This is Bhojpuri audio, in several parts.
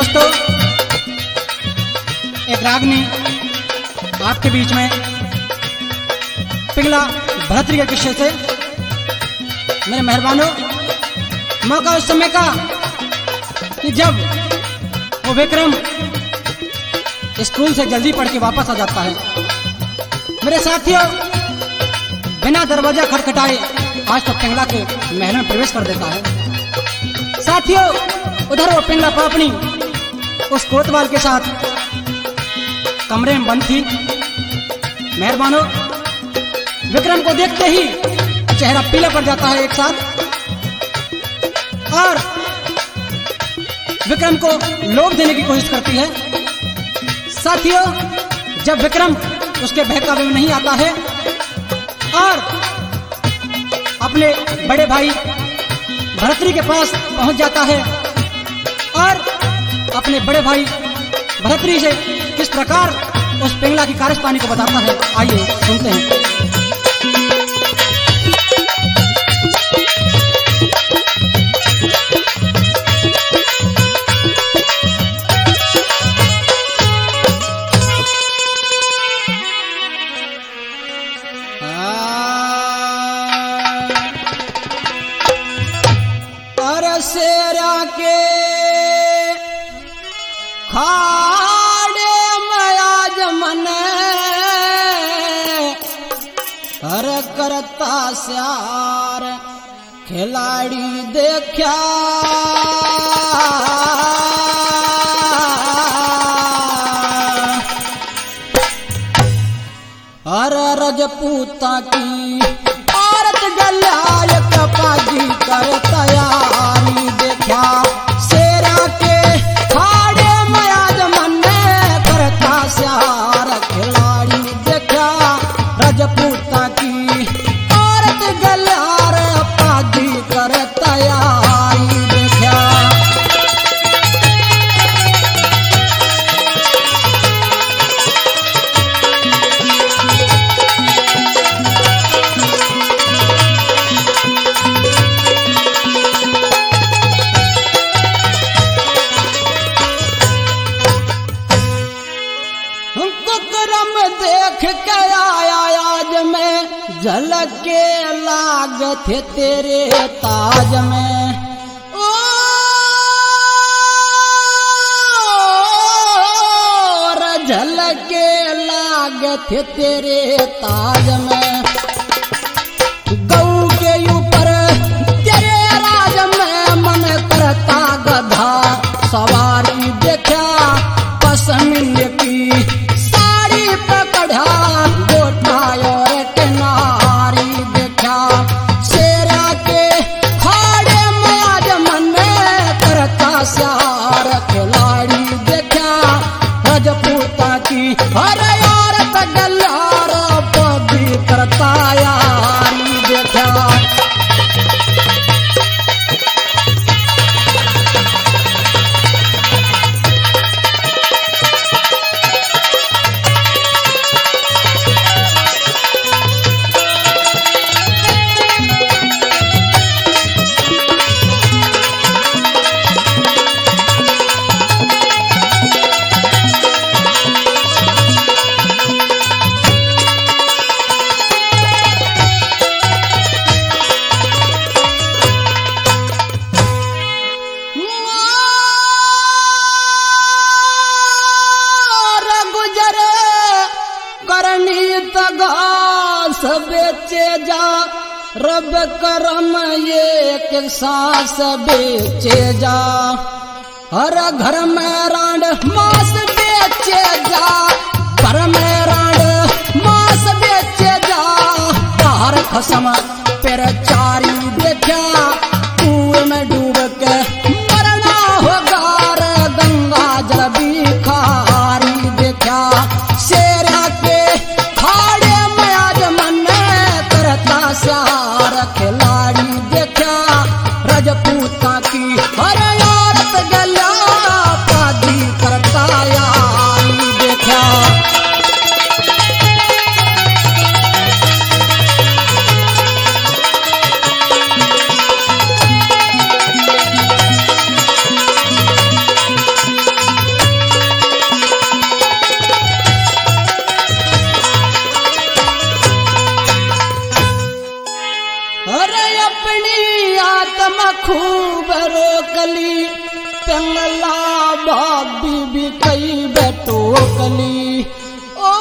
दोस्तों, एक रागनी आपके बीच में पिघला भरतरी के किस्से से। मेरे मेहरबानों, मौका उस समय का कि जब वो विक्रम स्कूल से जल्दी पढ़ के वापस आ जाता है। मेरे साथियों, बिना दरवाजा खटखटाए आज तक पिंगला के महल में प्रवेश कर देता है। साथियों, उधर वो पिंगला पापनी उस कोतवाल के साथ कमरे में बंद थी। मेहरबानों, विक्रम को देखते ही चेहरा पीला पड़ जाता है एक साथ, और विक्रम को लोभ देने की कोशिश करती है। साथियों, जब विक्रम उसके बहकावे में नहीं आता है और अपने बड़े भाई भरतरी के पास पहुंच जाता है और अपने बड़े भाई भरतरी से किस प्रकार उस पिंगला की कारस्तानी को बताता है, आइए सुनते हैं। शेरा के खाड़े मयाज मने हर करता स्यार खिलाड़ी देखा हर रजपूता की औरत गलाय कपाजी कर तैयारी देखा। शेरा के खाड़े मयाज मने करता स्यार खिलाड़ी देखा। रजपूता की औरत गलार पाजी कर तैयारी देखा। कुकरम देख के आया आज में झलक के लाग थे तेरे ताज में। ओ झलक के लाग थे तेरे ताज में। गऊ के ऊपर तेरे राज में मन करता गधा सवारी देखा। पसमिन की साड़ी पकड़ा गोटा और किनारी देखा। शेरा के खाड़े मयाज मन करता स्यार खिलाड़ी देखा। रजपूता की हर औरत गलार बदी करता यारी देखा। बेचे जा रब करम एक सांस बेचे जा। हर घर में रांड मांस बेचे जा। घर में रांड मांस बेचे जा। बाहर खसम पर चारी देखा। कुएं में डूब के मरना होगा रे गंगा जल बिखारी देखा। शेरा के खाड़े स्यार खिलाड़ी देखा। रजपूता की हर औरत गला पादी करता यारी देखा। में खूब रोकली पेंगला भाभी भी कई बेटोकली ओ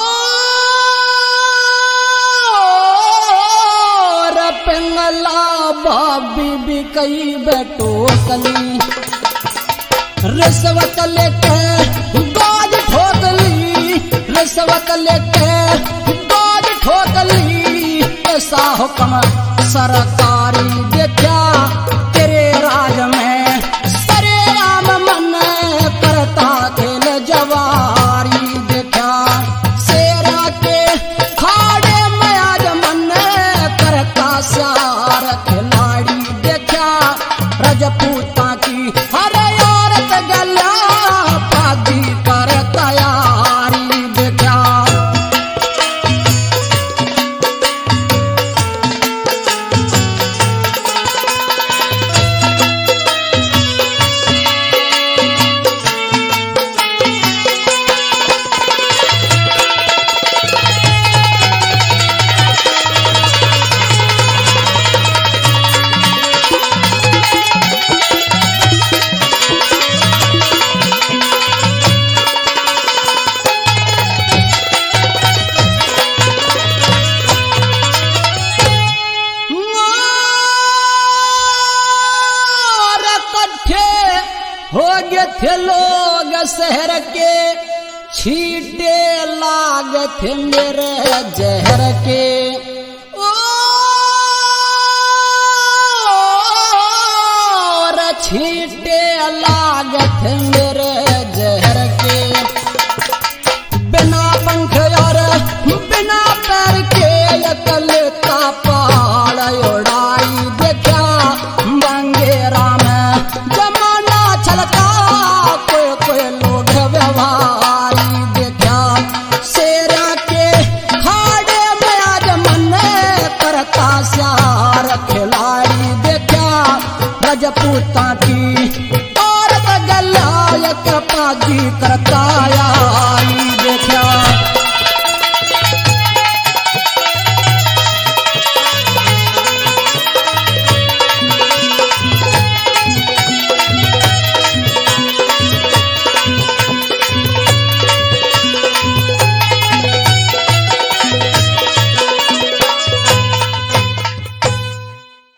पेंगला भाभी भी कई बेटोकली रिश्वत लेके बाज ठोकली रिश्वत लेके बाज ठोकली ऐसा हुक्म सरकारी देखा तेरे राज में सरेआम मन करता खेल जवारी देखा शेरा के खाड़े में आज मन करता सार खिलाड़ी देखा रजपूता की हर औरत गला पादी कर तैयारी देखा हो गए थे लोग शहर के छीटे लाग थे मेरे जहर के